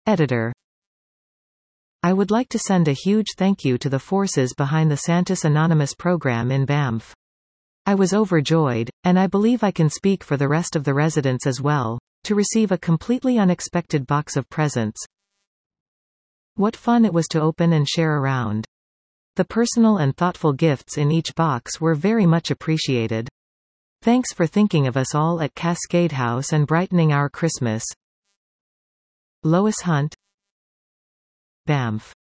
Editor. I would like to send a huge thank you to the forces behind the Santis Anonymous program in Banff. I was overjoyed, and I believe I can speak for the rest of the residents as well, to receive a completely unexpected box of presents. What fun it was to open and share around. The personal and thoughtful gifts in each box were very much appreciated. Thanks for thinking of us all at Cascade House and brightening our Christmas. Lois Hunt, Banff.